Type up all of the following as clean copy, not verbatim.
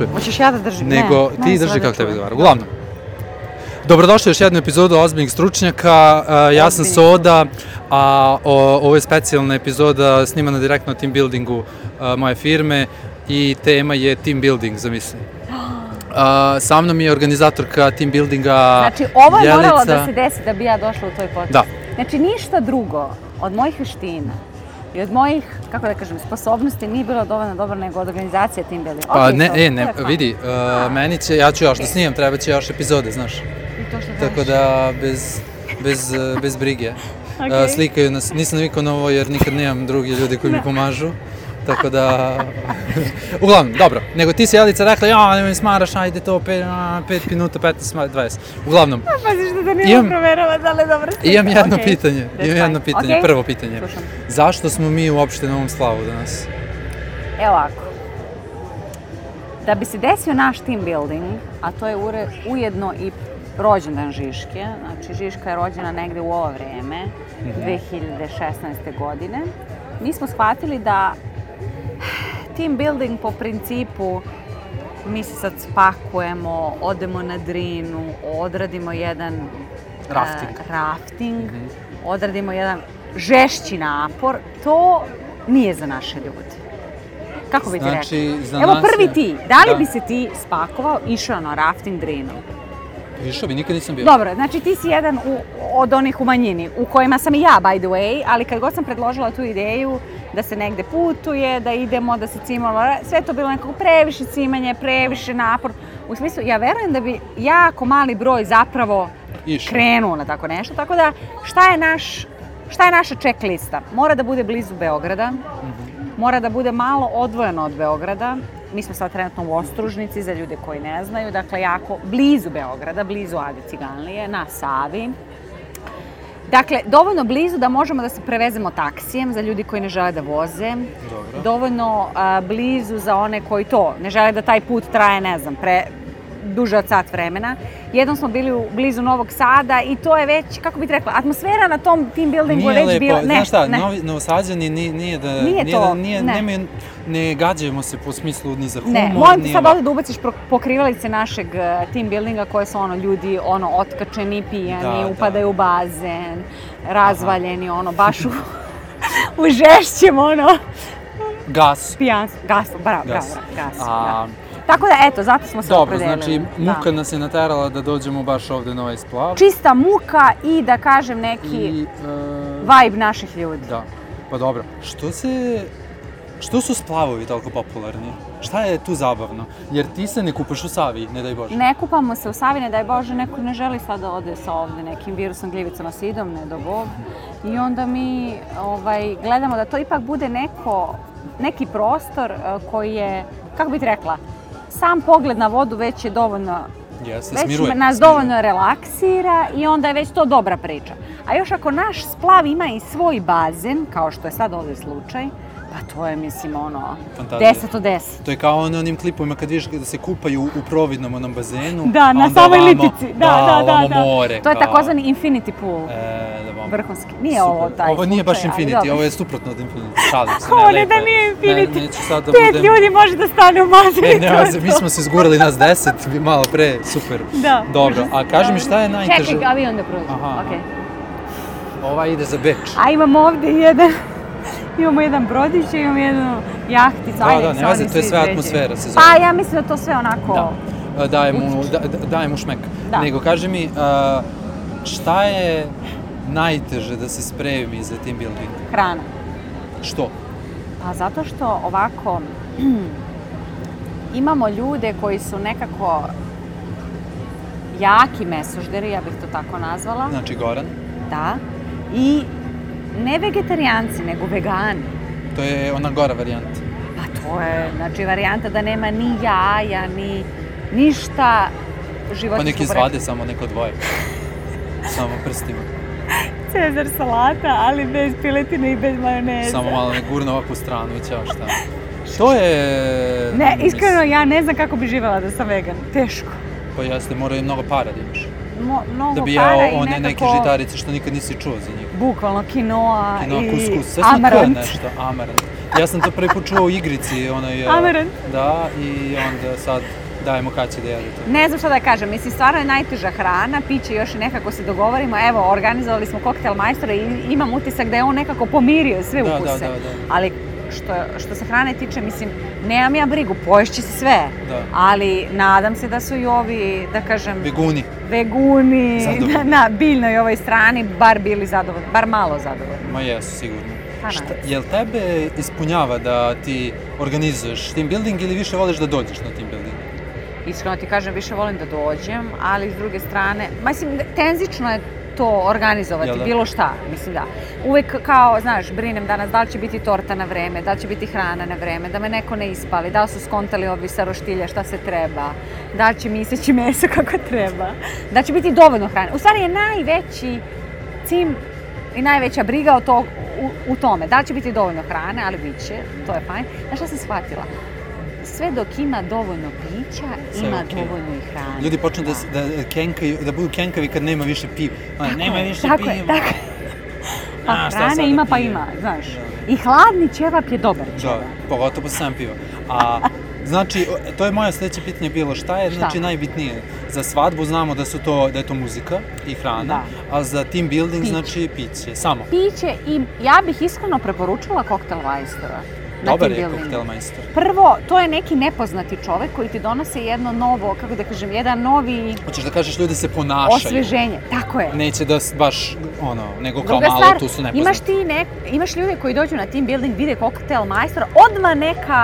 čujem. Hoćeš ja da držim? Nego ne, ti drži kako tebi odgovara. Uglavnom. Dobrodošli u još jednu epizodu Ozbiljnih stručnjaka. Ja sam Soda, a ovo je specijalna epizoda snimana direktno na team buildingu moje firme i tema je team building, zamisli. Sa mnom je organizatorka team buildinga Znači, ovo je Jelica. moralo da se desi da bi ja došla u tvoj podcast. Da. Znači, ništa drugo od mojih veština i od mojih, kako da kažem, sposobnosti nije bilo dovoljno dobro nego od organizacije team buildinga. Pa ne, vidi, meni će, ja ću još da snimam, treba će još epizode, znaš. I to što Tako da, bez brige. Okay. Slikaju nas, nisam navikao na ovo jer nikad nemam drugi ljudi koji mi pomažu. Tako da, uglavnom, dobro, nego ti si Jelica rekla, nemoj mi smaraš, ajde to, 5 minuta, 15, 20, uglavnom. Pazi što da nije proverava da li je dobro slika. Imam jedno pitanje, prvo pitanje. Slušam. Zašto smo mi uopšte na ovom slavu danas? Evo ovako, da bi se desio naš team building, a to je ujedno i rođendan Žiške, znači Žiška je rođena negde u ovo vreme, 2016. godine, mi smo shvatili da team building po principu mi se sad spakujemo, odemo na Drinu, odradimo jedan rafting, odradimo jedan žešći napor, to nije za naše ljude. Kako bi ti rekao? Evo prvi ti, da li bi se ti spakovao, išao na rafting Drinu? Išao bi, nikad nisam bio. Dobro, znači ti si jedan od onih u manjini, u kojima sam i ja, by the way, ali kad god sam predložila tu ideju da se negde putuje, da idemo, da se cimamo, sve to bilo nekako previše cimanje, previše napor. U smislu, ja verujem da bi jako mali broj zapravo krenuo na tako nešto, tako da šta je naša checklista? Mora da bude blizu Beograda, mora da bude malo odvojeno od Beograda. Mi smo sad trenutno u Ostružnici, za ljude koji ne znaju, dakle jako blizu Beograda, blizu Ade Ciganlije, na Savi. Dakle, dovoljno blizu da možemo da se prevezemo taksijem za ljudi koji ne žele da voze. Dobro. Dovoljno blizu za one koji to ne žele da taj put traje, ne znam, duže od sat vremena. Jednom smo bili blizu Novog Sada i to je već, kako bih rekla, atmosfera na tom team buildingu je već bila... Znaš šta, Novosađani ne gađajmo se po smislu ni za humor. Ne, moram ti sad ovdje da ubaciš pokrivalice našeg team buildinga koje su ljudi otkačeni, pijani, upadaju u bazen, razvaljeni, baš u žešćem, Gas. Gas, bravo, gas. Tako da, eto, zato smo se opredelili. Dobro, znači muka nas je naterala da dođemo baš ovde na ovaj splav. Čista muka i da kažem neki vibe naših ljudi. Da, pa dobro. Što su splavovi toliko popularni? Šta je tu zabavno? Jer ti se ne kupaš u Savi, ne daj Bože. Ne kupamo se u Savi, ne daj Bože, neko ne želi sad da ode sa ovde nekim virusom, gljivicama, sidom, ne do Bog. I onda mi gledamo da to ipak bude neki prostor koji je, kako bih ti rekla, sam pogled na vodu već je dovoljno, već nas dovoljno relaksira i onda je već to dobra priča. A još ako naš splav ima i svoj bazen, kao što je sad ovdje slučaj, pa to je, mislim, 10 od 10. To je kao onim klipovima kad vidiš da se kupaju u providnom onom bazenu. Da, na samoj lipici. Da, more. To je takozvani infinity pool. Vrhunski. Nije ovo taj slučaj. Ovo nije baš infinity, ovo je suprotno od infinity. Šalim se, Ovo ne da nije infinity. 5 ljudi može da stane u bazen. Ne, mi smo se zgurali nas 10, malo pre, super. Da. Dobro, a kaži mi šta je najteže? Čekaj, avion da prođe. Okej. Ova ide za Beč. A imamo ovdje imamo jedan brodić i imamo jednu jahticu. Da, ne vaze, to je sve atmosfera se zove. Pa ja mislim da to sve onako... Daje mu šmek. Nego, kaži mi, šta je najteže da se spremi za team building? Hrana. Što? Pa zato što ovako imamo ljude koji su nekako jaki mesožderi, ja bih to tako nazvala. Znači Goran? Da. I ne vegetarijanci, nego vegani. To je ona gora varijanta. Pa to je, znači, varijanta da nema ni jaja, ni ništa životinjskog. Pa neki izvade samo neko dvoje. Samo prstima. Cezar salata, ali bez piletine i bez majoneza. Samo malo ne gurno ovakvu stranu i ćao šta. To je... Ne, iskreno, ja ne znam kako bi živjela da sam vegan. Teško. Pa jeste, mora i mnogo para da imaš. Da bi jeo one neke žitarice što nikad nisi čuo za njih. Bukvalno, quinoa i kuskus, sve amarant. nešto, amarant. Ja sam to prvi put čuo u igrici, Amaranth. Da, i onda sad dajemo Kaći da jede to. Ne znam šta da kažem, mislim, stvarno je najteža hrana, piće još i nekako se dogovorimo, evo, organizovali smo koktel majstora i imam utisak da je on nekako pomirio sve ukuse. Da. Ali što se hrane tiče, mislim, nemam ja brigu, poješće se sve, ali nadam se da su i ovi, da kažem... Veguni, na biljnoj ovoj strani, bar bili zadovoljni, bar malo zadovoljni. Ma jesu, sigurno. Jel tebe ispunjava da ti organizuješ team building ili više voliš da dođeš na team building? Iskreno ti kažem, više volim da dođem, ali s druge strane, mislim, tenzično je to organizovati, bilo šta, mislim da. Uvijek kao, znaš, brinem danas da li će biti torta na vreme, da li će biti hrana na vreme, da me neko ne ispali, da li su skontali ovi sa roštilja šta se treba, da li će mi iseći meso kako treba, da će biti dovoljno hrane. U stvari je najveći cilj i najveća briga u tome, da li će biti dovoljno hrane, ali bit će, to je fajn. Znaš šta sam shvatila? Sve dok ima dovoljno pića, ima dovoljno i hrane. Ljudi počnu da budu kenkavi kad nema više piva. Nema više piva. Pa hrane ima pa ima, znaš. I hladni ćevap je dobar ćevap. Da, pogotovo sam piva. Znači, to je moje sljedeće pitanje bilo, šta je znači najbitnije? Za svadbu znamo da je to muzika i hrana, a za team building znači piće, samo. Piće i ja bih iskreno preporučila koktel majstora. Dobar je koktel majstor. Prvo, to je neki nepoznati čovek koji ti donose jedno novo, kako da kažem, jedan novi... Hoćeš da kažeš ljudi se ponašaju. Osveženje, tako je. Neće da baš, nego kao malo tu su nepoznati. Imaš ljude koji dođu na team building, vide koktel majstora, odmah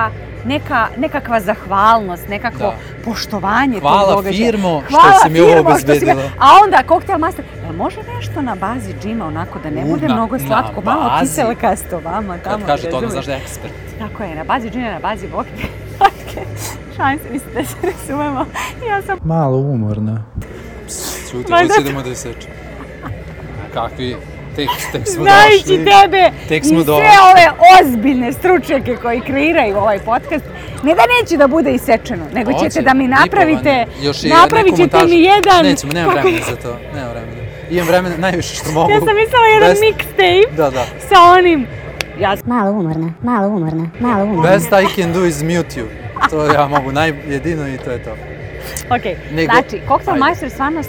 nekakva zahvalnost, nekakvo poštovanje tog događaja. Hvala firmo što si mi ovo obezbedila. A onda koktel majstor, može nešto na bazi džima onako da ne bude mnogo slatko, malo kiselkasto vama tamo. Kad kaže to, znaš da je ekspert. Tako je, na bazi džina, na bazi vodke. Šanse, mislim da se razumemo. Ja sam... Malo umorna. Čuti, ovo se idemo da isečem. Kakvi... Tek smo došli. Znajući tebe i sve ove ozbiljne stručnjake koji kreiraju ovaj podcast, ne da neće da bude isečeno, nego ćete da mi napravite, napravit ćete mi jedan... Nećemo, nemam vremena za to, nemam vremena. Imam vremena najviše što mogu. Ja sam mislila jedan mixtape sa onim... Malo umorna. Best I can do is mute you. To ja mogu jedino i to je to. Ok, znači, koktel majstor je stvarno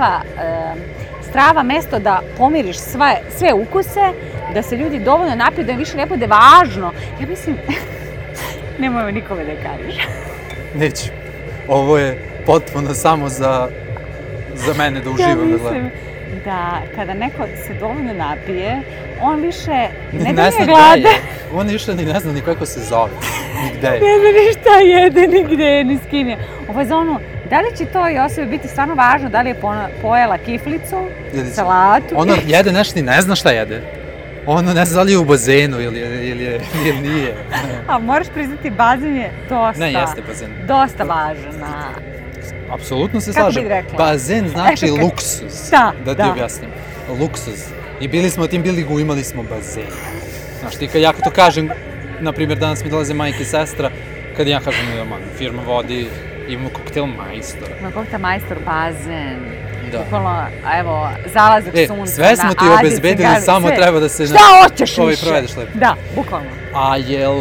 strava mesto da pomiriš sve ukuse, da se ljudi dovoljno napiju, da im više ne bude važno. Ja mislim, nemoj nikome da kažeš. Neću. Ovo je potpuno samo za mene da uživam da gledam. Da kada neko se dovoljno napije, on više ne da nije gladan. On više ne zna ni kako se zove, ni gde je. Ne zna ni šta jede, ni gde je, ni s kim je. Ovo je za ono, da li će to i osobi biti stvarno važno, da li je pojela kiflicu, salatu? Ono jede nešto i ne zna šta jede. Ono ne zna da li je u bazenu ili nije. A moraš priznati, bazen je dosta važan. Apsolutno se slažem. Bazen znači luksuz, da ti objasnim. Luksuz. I bili smo na tim buildingu, imali smo bazen. Znaš, ti kad ja to kažem, na primjer danas mi dolaze majke i sestra, kad ja kažem, firma vodi, imamo koktel majstor. Imamo koktel majstor, bazen. Bukvalno, evo, zalazak sunca. Sve smo ti obezbedili, samo treba da se... Šta hoćeš više? Provedeš lepo. Da, bukvalno. A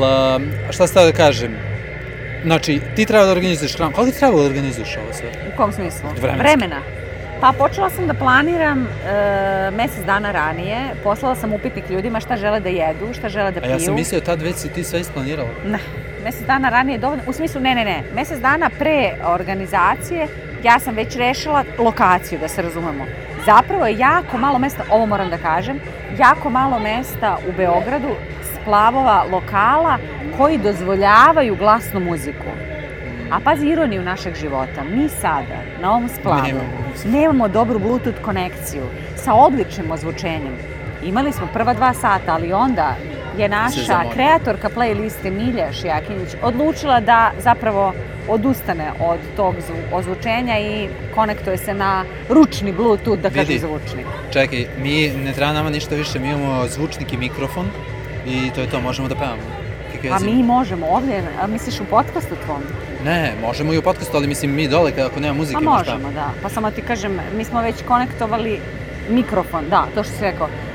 šta se da kažem? Znači, ti treba da organizuješ hranu. Kako ti treba da organizuješ ovo sve? U kom smislu? Vremena. Pa počela sam da planiram mjesec dana ranije. Poslala sam upitnik ljudima šta žele da jedu, šta žele da piju. A ja sam mislio tad već si ti sve isplanirala. Ne, mjesec dana ranije je dovoljno. U smislu, ne. Mjesec dana pre organizacije ja sam već rešila lokaciju, da se razumemo. Zapravo je jako malo mesta, ovo moram da kažem, jako malo mesta u Beogradu, splavova lokala koji dozvoljavaju glasnu muziku. A pazi ironiju našeg života, mi sada na ovom splavu nemamo dobru Bluetooth konekciju sa odličnim ozvučenjem. Imali smo prva 2 sata, ali onda je naša kreatorka playliste Milja Šijakinić odlučila da zapravo odustane od tog ozvučenja i konektuje se na ručni Bluetooth, da kažem zvučnik. Čekaj, ne treba nama ništa više, mi imamo zvučnik i mikrofon i to je to, možemo da pevamo. A mi možemo ovdje, misliš u podcastu tvom? Ne, možemo i u podcastu, ali mislim mi dole, ako nema muzike, možemo, da. Pa samo ti kažem, mi smo već konektovali mikrofon, da, to što si rekao.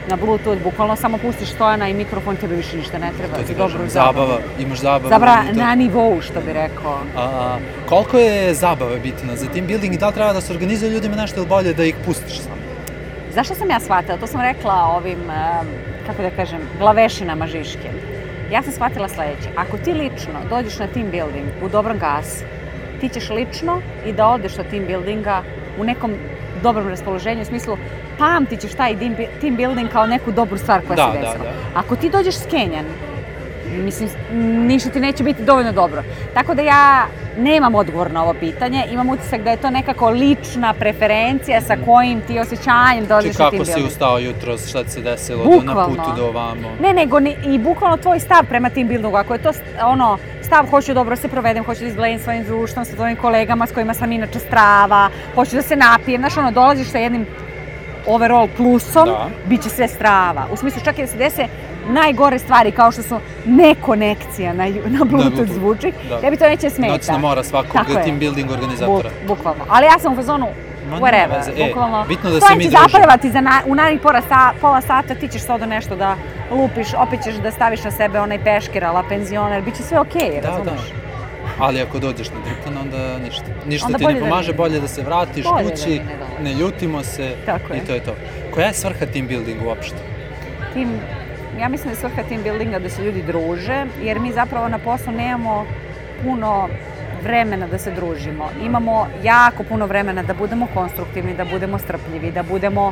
na Bluetooth, bukvalno samo pustiš stojana i mikrofon, tebe više ništa ne treba. To ti kažem, zabava, imaš zabavu. Zabava na nivou, što bi rekao. Koliko je zabava bitna za team building i da li treba da se organizuje ljudima nešto ili bolje da ih pustiš samo? Zašto sam ja shvatila? To sam rekla ovim, kako da kažem, glavešinama Žiške. Ja sam shvatila sledeće. Ako ti lično dođeš na team building u dobrom gasu, ti ćeš lično i da odeš od team buildinga u nekom dobrom raspoloženju, u smislu pamtit ćeš taj team building kao neku dobru stvar koja se desila. Ako ti dođeš skenjan, mislim, ništa ti neće biti dovoljno dobro. Tako da ja nemam odgovor na ovo pitanje, imam utisak da je to nekako lična preferencija sa kojim ti osjećanjem dođeš na team building. Kako si ustao jutros, šta ti se desilo na putu do ovamo? Ne, nego i bukvalno tvoj stav prema team buildingu. Ako je to stav, hoću dobro se provedem, hoću da izgledam svojim društvom, sa tvojim kolegama s kojima sam inače strava, hoću da se napijem, znaš, dolaziš sa jednim overall plusom, bit će sve strava. U smislu, čak i da se dese najgore stvari, kao što su nekonekcija na Bluetooth zvučnik, tebi to neće smeta. Noćna mora svakog team building organizatora. Bukvalno. Ali ja sam u fazonu, whatever, bukvalno. Bitno da se mi družimo. Zapravo ti u narednih pola sata ti ćeš sada nešto da lupiš, opet ćeš da staviš na sebe onaj peškir, ala penzioner, bit će sve okej, razumiješ? Ali ako dođeš na driptan, onda ništa. Ništa ti ne pomaže, bolje da se vratiš kući, ne ljutimo se i to je to. Koja je svrha team buildinga uopšte? Ja mislim da je svrha team buildinga da se ljudi druže, jer mi zapravo na poslu nemamo puno vremena da se družimo. Imamo jako puno vremena da budemo konstruktivni, da budemo strpljivi, da budemo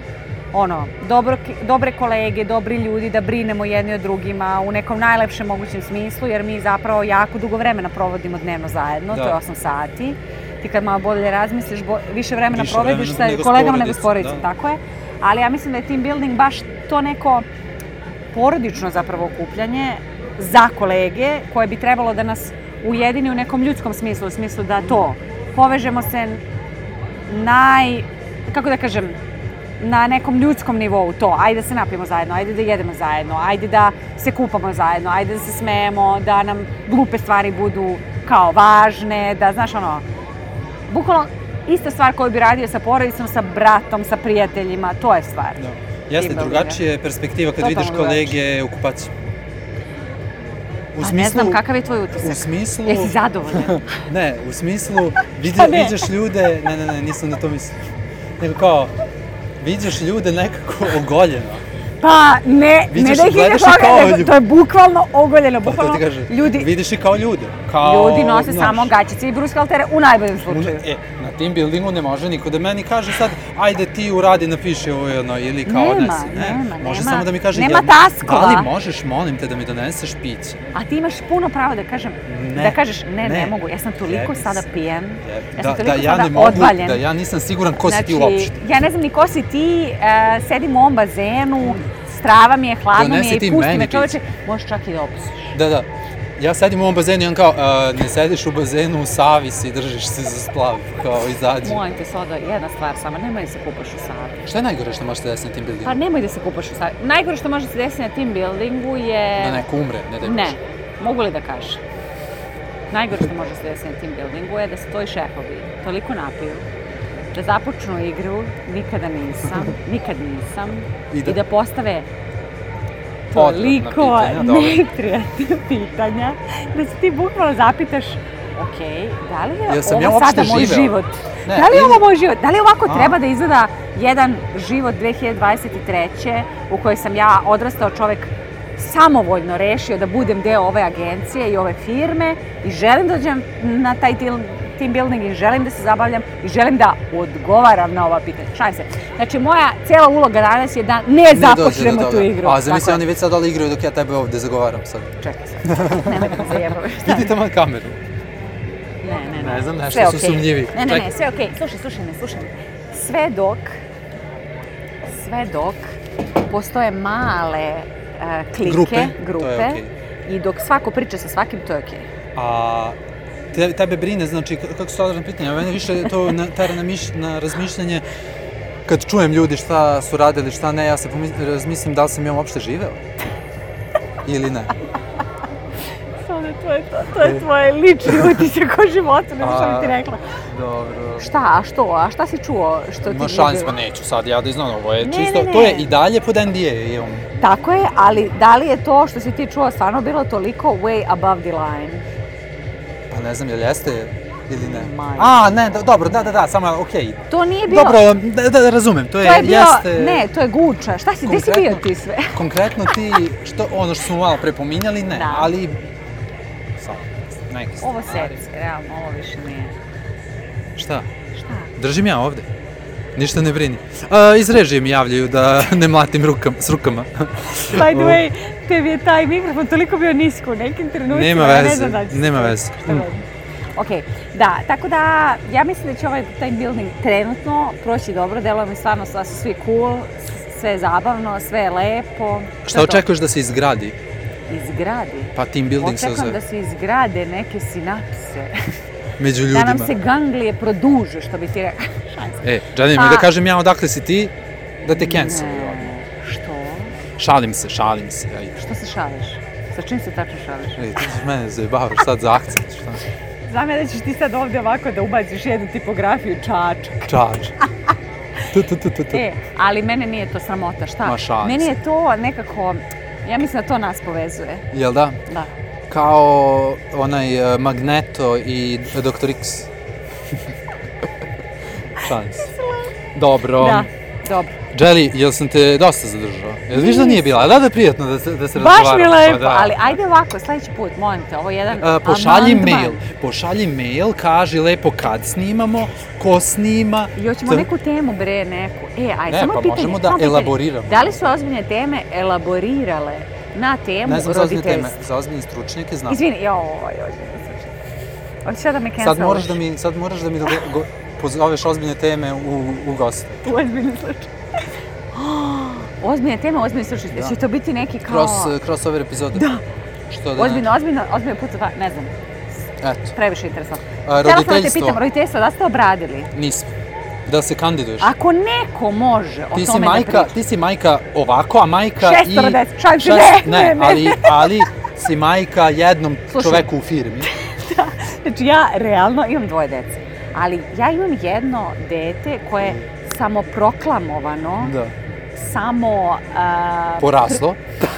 dobre kolege, dobri ljudi, da brinemo jedni o drugima u nekom najlepšem mogućem smislu, jer mi zapravo jako dugo vremena provodimo dnevno zajedno, to je 8 sati. Ti kad malo bolje razmisliš, više vremena provodiš sa kolegama nego s porodicom, tako je. Ali ja mislim da je team building baš to neko porodično zapravo okupljanje za kolege koje bi trebalo da nas ujedini u nekom ljudskom smislu, u smislu da to povežemo se kako da kažem, na nekom ljudskom nivou to, ajde da se napijemo zajedno, ajde da jedemo zajedno, ajde da se kupamo zajedno, ajde da se smejemo, da nam glupe stvari budu kao važne, da znaš bukvalno ista stvar koju bi radio sa porodicom, sa bratom, sa prijateljima, to je stvar. Jeste, drugačija perspektiva kad vidiš kolege u kupaciju. Ne znam kakav je tvoj utisak. U smislu... Jesi zadovoljan? Ne, u smislu viđaš ljude... Ne, nisam na to mislio. Nego kao, viđaš ljude nekako ogoljeno. Pa ne da ih vidiš ogoljeno, to je bukvalno ogoljeno. Pa to ti kaže, vidiš i kao ljude. Ljudi nose samo gaćice i bruske haltere u najboljem slučaju. Na team buildingu ne može niko da meni kaže sad, ajde ti uradi, napiši ovo ili kao odnesi. Može samo da mi kaže, nema taskova. Da li možeš, molim te da mi doneseš piće? A ti imaš puno pravo da kažeš, ne mogu, ja sam toliko sada pijen, ja sam toliko sada odvaljen. Da ja nisam siguran ko si ti uopšte. Ja ne znam ni ko si ti, sedim u ovom bazenu, strava mi je, hladno mi je i pusti me čoveče, možeš čak i da opustiš. Da. Ja sedim u ovom bazenu i on kao, ne sediš u bazenu, u Savi si, držiš se za splav, kao izađi. Molim te sada, jedna stvar samo, nemoj da se kupaš u Savi. Šta je najgore što može se desiti na team buildingu? Pa nemoj da se kupaš u Savi. Najgore što može se desiti na team buildingu je... Da neko umre, ne da je Ne, mogu li da kažem? Najgore što može se desiti na team buildingu je da se tvoji šefovi toliko napiju, da započnu igru, nikad nisam, i da postave toliko neprijatne pitanja, da se ti bukvalno zapitaš, da li je ovo sada moj život? Da li je ovo moj život? Da li ovako treba da izgleda jedan život 2023. u kojoj sam ja odrastao čovek samovoljno rešio da budem deo ove agencije i ove firme i želim da dođem na taj team building i želim da se zabavljam i želim da odgovaram na ova pitanja. Šalim se. Znači, moja cijela uloga danas je da ne započnemo tu igru. A zamisli, oni već sad dole igraju dok ja tebe ovde zagovaram sad. Čekaj sad, nemoj da me zajebavaš. Vidi tamo kameru. Ne. Ne znam, nešto su sumnjivi. Ne, sve okej. Slušaj me. Sve dok postoje male klike, grupe i dok svako priča sa svakim, to je okej. A tebe brine, znači, kako su određene pitanja, mene više to tera na razmišljanje, kad čujem ljudi šta su radili, šta ne, ja se razmislim da li sam ja uopšte živeo ili ne. Ana, to je tvoj lični utisak o životu, ne znam šta bi ti rekla. Dobro. A šta si čuo što ti... Ma šalim se, pa neću sad ja da iznam, ovo je Ne, čisto, ne. to je i dalje pod NDA. Tako je, ali da li je to što si ti čuo stvarno bilo toliko way above the line? Pa ne znam, jel jeste ili ne? Majko. Ne, dobro, da, samo, okej. To nije bilo... Dobro, da razumem, to je, bilo, jeste... Ne, to je Guča. Šta si, gde si bio ti sve? Konkretno ti, ono što smo malo pre pominjali, ne, Da. ali... Samo, neke stvari. Ovo seci, realno, ovo više nije. Šta? Šta? Držim ja ovde. Ništa ne brini. Iz režije mi javljaju da ne mlatim s rukama. By the way, tebi je taj mikrofon toliko bio nisko u nekim trenucima. Nema ja ne veze, znam da će se nema to- veze. šta god. Ok, da, tako da ja mislim da će ovaj time building trenutno proći dobro, deluje mi stvarno da su svi cool, sve je zabavno, sve je lepo. Šta očekuješ da se izgradi? Izgradi? Pa team building se Očekujem zove. da se izgrade neke sinapse, Među da ljudima. nam se ganglije produže, što bi ti rekao. Želim Pa- da kažem ja odakle si ti, da te cancel. Što? Šalim se, ajde. Što se šališ? Sa čim se tačno šališ? Ej, ti mene zajebavaš sad za akcent, šta? Znam ja da ćeš ti sad ovdje ovako da ubaciš jednu tipografiju čačak. Čač. Tu. Ali mene nije to sramota, šta? Ma šalim Meni se. je to nekako, ja mislim da to nas povezuje. Jel da? Da. Kao onaj Magneto i Dr. X. Šalim se. Dobro. Da, dobro. Jelly, jel sam te dosta zadržao? Jel viš da nije bila? Da je prijatno da se razgovaramo? Baš mi je lepo, Pa da. ali ajde ovako, sljedeći put, molim te, ovo je jedan Pošalji mail, kaži lepo kad snimamo, ko snima. I hoćemo neku temu, bre, neku. Ajde, Ne, samo pa pitanje, možemo da samo pitanje. elaboriramo. Da li su ozbiljne teme elaborirale na temu Ne znam za ozbiljne teme, roditeljstva? za ozbiljne stručnjake znam. Izvini, ozbiljne stručnjake. Hoćeš sad da me cancelaš? Sad moraš da mi pozoveš ozbiljne teme u goste. U ozbiljne slučaje. Ozbiljne teme, ozbiljne stručnjake. Će to biti neki kao... Kroz ove epizode. Da. Što da Ozbiljno puta dva, ne znam. Eto. Previše interesantno. Roditeljstvo. Htjela sam da te pitam, roditeljstvo, da ste obradili? Nismo. Da se kandiduješ. Ako neko može o tome da priča. Ti si majka ovako, a majka i... 610, šalim se, ne. Ali si majka jednom čoveku u firmi. Da, znači ja realno imam 2 dece, ali ja imam jedno dete koje je samoproklamovano, Da. poraslo.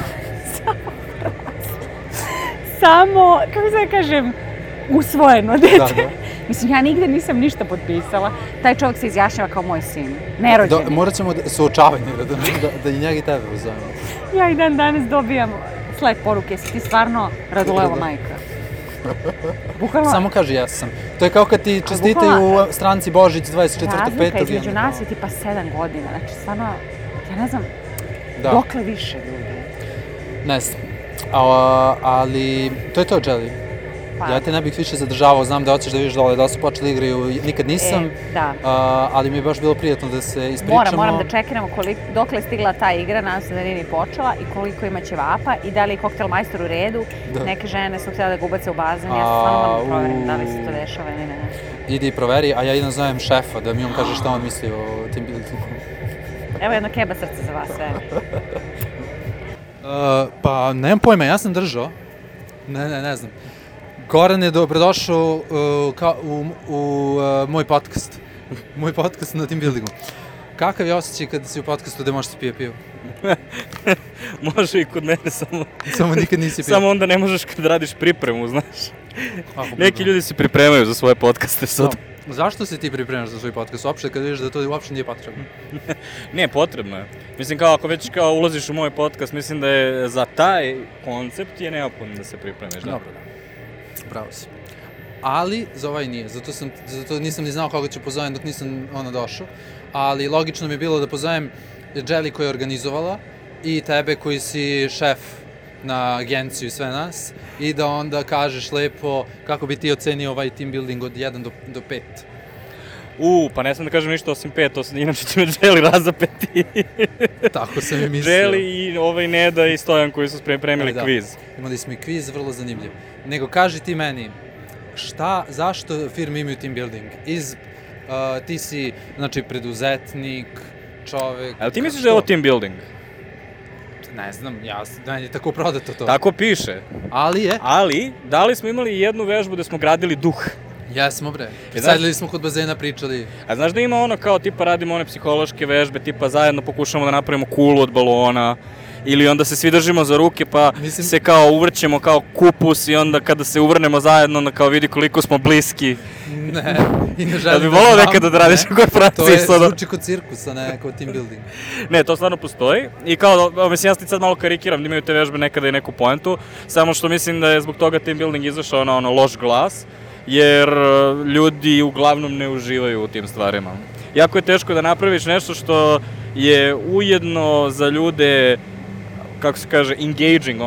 Kako se da kažem, usvojeno dete. Da. Mislim, ja nigde nisam ništa potpisala. Taj čovjek se izjašnjava kao moj sin, nerođeni. Morat ćemo suočavanje, da i njega i tebe uzavimo. Ja i dan danas dobijam Slack poruke, si ti stvarno Raduleva majka. Bukvalno, Samo kaži jesam. To je kao kad ti čestitaju u stranci Božić 24.5. razlika između nas je tipa 7 godina. Znači, stvarno, ja ne znam, dokle više ljudi. Ne znam. Ali, to je to, Jelly. Ja te ne bih više zadržavao, znam da hoćeš da vidiš dole, da su počeli igraju, nikad nisam, ali mi je baš bilo prijatno da se ispričamo. Moram da čekiramo dokle je stigla ta igra, nadam se da nije ni počela i koliko ima ćevapa i da li je koktel majstor u redu. Neke žene su htjela da ga ubace u bazen, ja sam stvarno moram da proverim da li se to dešava ili ne. Idi i proveri, a ja idem zovem šefa da mi on kaže šta on misli o tim buildingu. Evo jedno keba srce za vas sve. Pa, nemam pojma, ja sam držao. Ne znam. Goran je dobrodošao u moj podcast. Moj podcast na team buildingu. Kakav je osjećaj kada si u podcastu gde možeš se pije pivo? Može i kod mene, Samo nikad nisi pio. Samo onda ne možeš kad radiš pripremu, znaš. Neki ljudi se pripremaju za svoje podcaste sad. Zašto se ti pripremaš za svoj podcast uopšte kad vidiš da to uopšte nije potrebno? Nije potrebno je. Mislim kao ako već kao ulaziš u moj podcast, mislim da je za taj koncept je neophodno da se pripremiš. Dobro. Bravo si. Ali za ovaj nije, zato nisam ni znao koga ću pozovem dok nisam došao. Ali logično mi je bilo da pozovem Jelly koja je organizovala i tebe koji si šef na agenciju i sve nas i da onda kažeš lepo kako bi ti ocenio ovaj team building od 1 do 5. Pa ne sam da kažem ništa osim 5, inače će me Jelly razapeti. Tako sam i mislio. Jelly i Neda i Stojan koji su pripremili kviz. Imali smo i kviz, vrlo zanimljiv. Nego kaži ti meni, zašto firme imaju team building? Ti si, znači, preduzetnik, čovek... Ali ti misliš da je ovo team building? Ne znam, meni je tako prodato to. Tako piše. Ali, da li smo imali jednu vežbu gde smo gradili duh? Jesmo bre. Sedeli smo kod bazena, pričali. A znaš da ima ono kao tipa radimo one psihološke vežbe, tipa zajedno pokušamo da napravimo kulu od balona, ili onda se svi držimo za ruke pa se kao uvrćemo kao kupus i onda kada se uvrnemo zajedno onda kao vidi koliko smo bliski. Ne, i ne želim da znam. Da bi volao nekada da radiš u korporaciji. To je zvuči kod cirkusa, ne kao team building. Ne, to stvarno postoji i kao, mislim ja sad malo karikiram da imaju te vežbe nekada i neku poentu, samo što mislim da je zbog toga team building izašao na ono loš glas, jer ljudi uglavnom ne uživaju u tim stvarima. Jako je teško da napraviš nešto što je ujedno za ljude, kako se kaže, engaging,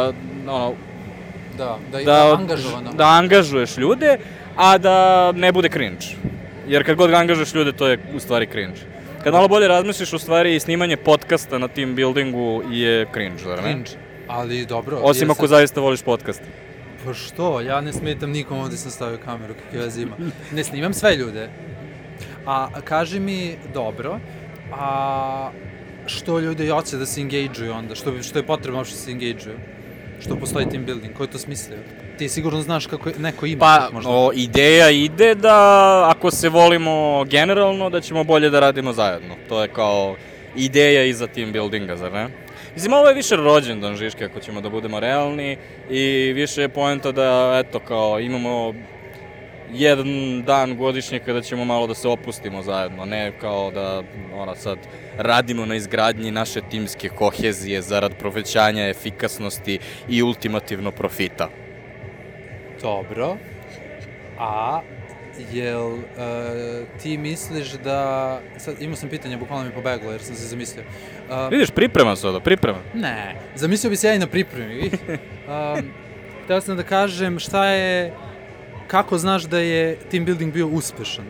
da angažuješ ljude, a da ne bude cringe. Jer kad god ga angažuješ ljude, to je u stvari cringe. Kad malo bolje razmisliš, u stvari snimanje podcasta na team buildingu je cringe, zar ne? Cringe, ali dobro. Osim ako zaista voliš podcast. Pa što? Ja ne smetam nikom, ovdje sam stavio kameru, kakve veze ima. Ne snimam sve ljude. A kaži mi, dobro, a što ljudi hoće da se engage-uju onda? Što je potrebno uopšte da se engage-uju? Što postoji team building? Ko je to smislio? Ti sigurno znaš kako neko ima. Pa, ideja ide da ako se volimo generalno, da ćemo bolje da radimo zajedno. To je kao ideja iza team buildinga, zar ne? Mislim, ovo je više rođendan Žiške, ako ćemo da budemo realni, i više je poenta da, eto, kao, imamo jedan dan godišnje kada ćemo malo da se opustimo zajedno, ne kao da, sad radimo na izgradnji naše timske kohezije zarad povećanja efikasnosti i ultimativno profita. Dobro, a jel ti misliš da, sad imao sam pitanje, bukvalno mi pobeglo jer sam se zamislio. Vidiš, pripremam se Ne, zamislio bi se ja i na pripremi. Htio sam da kažem kako znaš da je team building bio uspešan?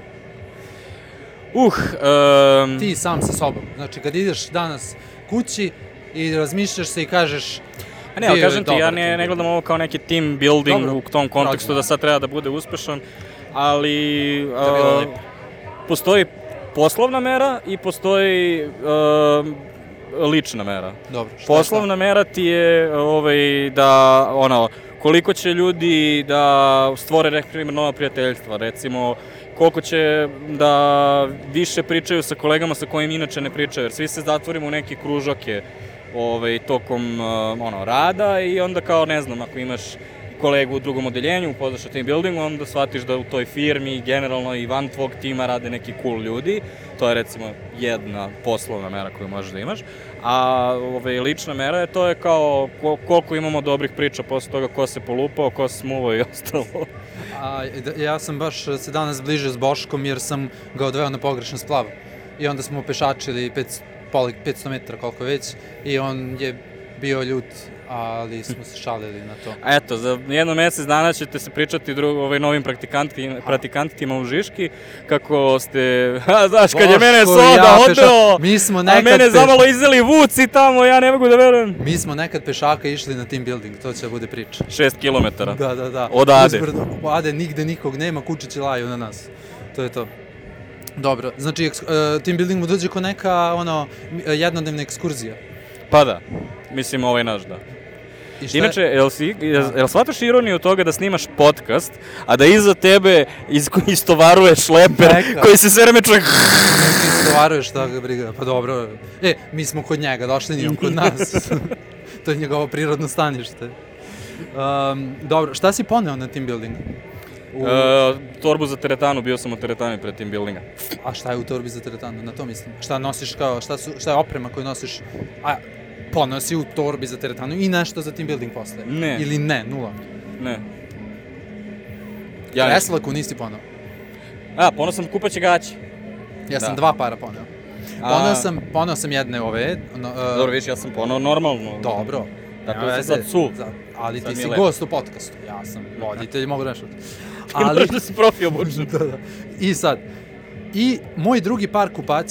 Ti sam sa sobom, znači kad ideš danas kući i razmišljaš se i kažeš... Ne, ali kažem ti, ja ne gledam ovo kao neki team building u tom kontekstu da sad treba da bude uspešan, ali postoji poslovna mera i postoji lična mera. Dobro, poslovna mera ti je da koliko će ljudi da stvore nova prijateljstva, recimo koliko će da više pričaju sa kolegama sa kojim inače ne pričaju, jer svi se zatvorimo u neke kružoke tokom rada i onda kao, ne znam, ako imaš kolegu u drugom odeljenju, upoznaš o team buildingu, onda shvatiš da u toj firmi generalno i van tvog tima rade neki cool ljudi. To je recimo jedna poslovna mera koju možeš da imaš. A lična mera to je kao koliko imamo dobrih priča posle toga ko se polupao, ko se smuvao i ostalo. Ja sam baš se danas zbližio s Boškom jer sam ga odveo na pogrešan splav. I onda smo pešačili 500 metara koliko već i on je bio ljut, ali smo se šalili na to. Eto, za jedno mesec dana ćete se pričati novim praktikantima u Žiški, kako ste, znaš, kad je mene soda odveo, a mene zamalo izeli vuci tamo, ja ne mogu da verujem. Mi smo nekad pešaka išli na team building, to će da bude priča. 6 kilometara. Da. Od Ade. Ade nigde nikog nema, kučići laju na nas. To je to. Dobro, znači team building mu dođe ko neka jednodnevna ekskurzija. Pa da, mislim naš da. Inače, jel shvataš ironiju toga da snimaš podcast, a da iza tebe istovaruje šleper koji se sve vreme čuje... Istovaruješ, šta ga briga, pa dobro. Mi smo kod njega, došli nije on kod nas. To je njegovo prirodno stanište. Dobro, šta si poneo na team buildingu? Torbu za teretanu, bio sam u teretani pred team buildinga. A šta je u torbi za teretanu, na to mislim? Šta nosiš šta je oprema koju nosiš? Ponosi u torbi za teretanu i nešto za team building posle? Ne. Ili ne, nula? Ne. Kreslaku nisi ponao? Ponao sam kupaće gaće. Ja sam 2 para ponao. Ponao sam jedne ove. Dobro, viš, ja sam ponao normalno. Dobro. Tako je sad su. Ali ti si gost u podcastu. Ja sam voditelj, mogu nešto. Ti moraš da si profi obučen. I sad. I moj drugi par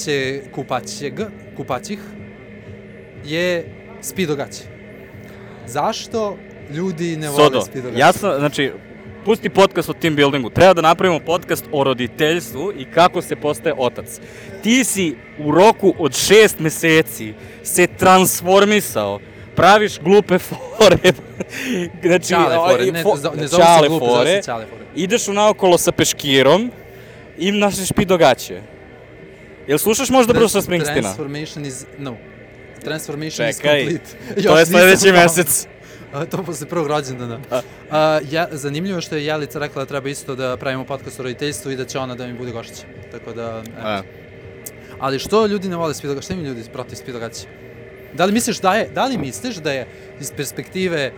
kupaćih je Speedo gaće. Zašto ljudi ne vole Speedo gaće? Znači, pusti podcast o team buildingu. Treba da napravimo podcast o roditeljstvu i kako se postaje otac. Ti si u roku od 6 meseci se transformisao praviš glupe fore. Znači, Ćale fore, ne zove se ćale glupe, zove se ćale fore. Ideš naokolo sa peškirom i nosiš pidogaće. Jel slušaš možda Bruce'a Springsteena? Transformation is complete. Čekaj, to je sledeći mesec. To posle prvog rođendana. Zanimljivo što je Jelica rekla da treba isto da pravimo podcast o roditeljstvu i da će ona da mi bude gošća. Tako da, eto. Ali što ljudi ne vole spidogaće? Šta mi ljudi protiv spidogaće? Da li misliš da je iz perspektive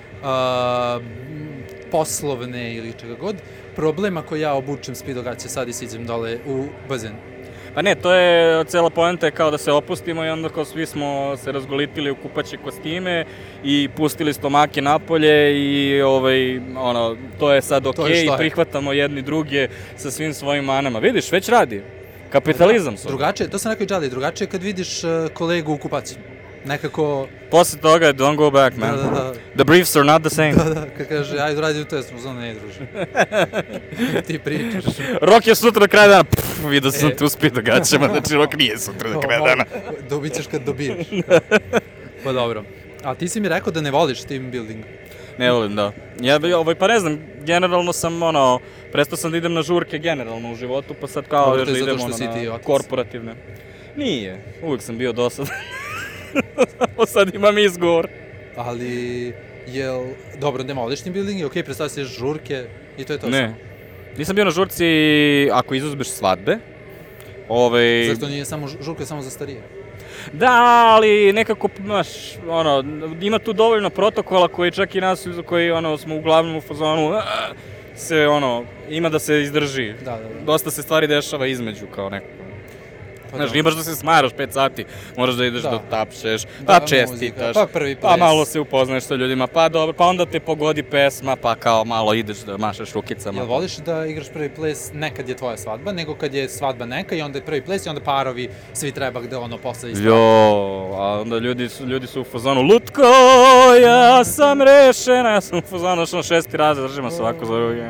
poslovne ili čega god problem ako ja obučem spidogaće sad i siđem dole u bazen? Pa ne, to je cela poenta kao da se opustimo i onda kao svi smo se razgolitili u kupaće kostime i pustili stomake napolje i to je sad okej i prihvatamo jedni druge sa svim svojim manama. Vidiš, već radi. Kapitalizam su. Drugačije, to sam rekao i Džali, drugačije kad vidiš kolegu u kupaciji. Nekako... Posle toga, don't go back, man. Da. The briefs are not the same. Da, kad kaže, ajde radi u testu, uzmano ne druže. Ti pričaš. Rok je sutra do kraja dana. Vidio sam te u spidogaćama, znači Rok nije sutra do kraja dana. Dobit ćeš kad dobiješ. Pa dobro. A ti si mi rekao da ne voliš team building. Ne volim, da. Ja pa ne znam, generalno sam prestao sam da idem na žurke generalno u životu, pa sad kao još da idem na korporativne. Nije, uvijek sam bio dosadan. Sad imam izgovor. Ali, dobro, ne voliš team building, okej, predstavlja se žurke i to je to. Ne, nisam bio na žurci ako izuzmeš svadbe. Zašto nije samo žurka, samo za starije? Da, ali nekako, znaš, ima tu dovoljno protokola koji čak i nas, koji smo uglavnom u fazonu, ima da se izdrži. Da. Dosta se stvari dešava između, kao neko. Znaš, nije baš da se smaraš 5 sati, moraš da ideš da tapšeš, pa čestitaš, pa malo se upoznaješ sa ljudima, pa dobro, pa onda te pogodi pesma, pa kao malo ideš da mašaš rukicama. Jel voliš da igraš prvi ples ne kad je tvoja svadba, nego kad je svadba neka i onda je prvi ples i onda parovi svi treba da posle istrati? A onda ljudi su u fazonu, Lutko, ja sam rešena, ja sam u fazonu, što 6. razred, držimo svako za ruke.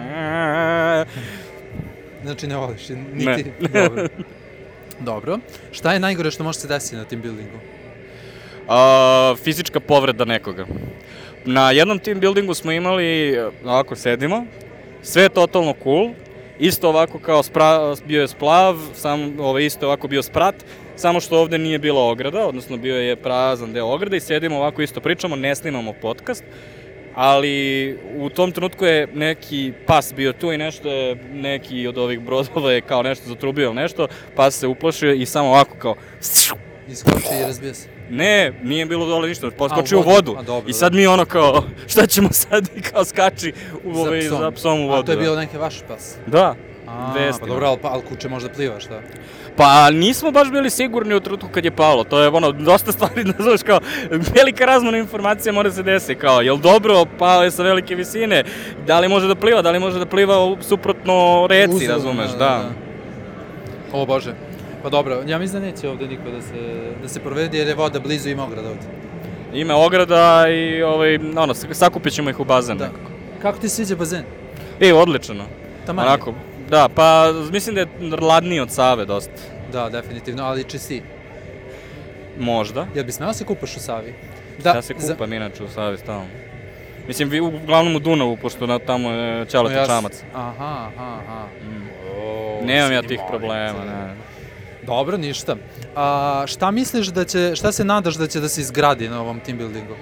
Znači ne voliš, niti, dobro. Dobro. Šta je najgore što može se desiti na team buildingu? Fizička povreda nekoga. Na jednom team buildingu smo imali, ovako sedimo, sve je totalno cool, isto ovako kao bio je splav, isto ovako bio sprat, samo što ovde nije bila ograda, odnosno bio je prazan deo ograde i sedimo ovako isto pričamo, ne snimamo podcast, ali u tom trenutku je neki pas bio tu i nešto je, neki od ovih brodova je kao nešto zatrubio ili nešto, pas se uplašio i samo ovako kao... Iskoči i razbija se. Ne, nije bilo dole ništa, poskočio u vodu i sad mi kao, šta ćemo sad i kao skači za psom u vodu. A to je bio neki vaš pas? Da. Pa dobro, ali kuće možda pliva, šta? Pa nismo baš bili sigurni u trenutku kad je palo, to je dosta stvari, znaš kao, velika razmona informacija mora se desiti, kao, jel dobro, pao je sa velike visine, da li može da pliva suprotno reci, razumeš, da. O Bože, pa dobro, ja mislim da neće ovde niko da se provede jer je voda blizu, ima ograda ovde. Ima ograda i sakupit ćemo ih u bazen nekako. Kako ti sviđa bazen? Odlično. Onako. Da, pa mislim da je ladniji od Save dosta. Da, definitivno, ali čistiji. Možda. Jel bi smela se kupaš u Savi? Ja se kupam inače u Savi stalno. Mislim, uglavnom u Dunavu, pošto tamo je Ćaleta čamac. Aha. Nemam ja tih problema, ne. Dobro, ništa. Šta misliš šta se nadaš da će da se izgradi na ovom team buildingu?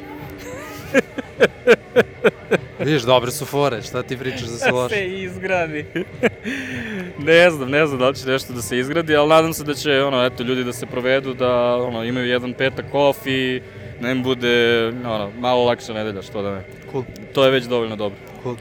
Vidiš, dobre su fore, šta ti pričaš da se loše? Da se izgradi. Ne znam da li će nešto da se izgradi, ali nadam se da će, ljudi da se provedu, da, imaju jedan petak off i da im bude, malo lakša nedelja, što da ne. Cool. To je već dovoljno dobro. Cool.